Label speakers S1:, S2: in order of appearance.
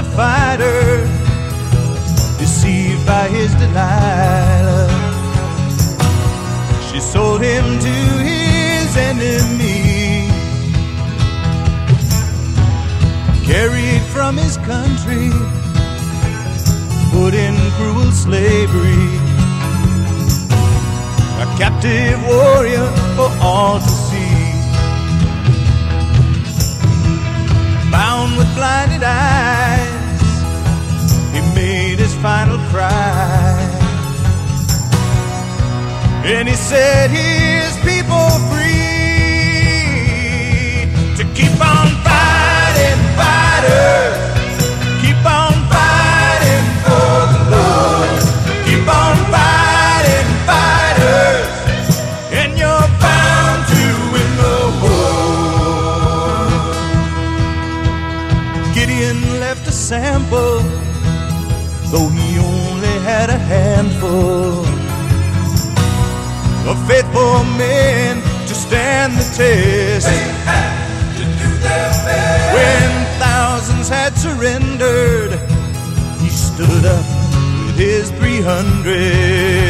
S1: fighter, deceived by his Delilah. She sold him to his enemy, carried from his country, put in cruel slavery, a captive warrior for all to see. Bound with blinded eyes, he made his final cry, and he set his people free to keep on fighting, fighters. Keep on fighting for the Lord. Keep on fighting, fighters, and you're bound to win the war. Gideon left a sample, though he only had a handful of faithful men to stand the test.
S2: They had to do their best.
S1: When thousands had surrendered, he stood up with his 300.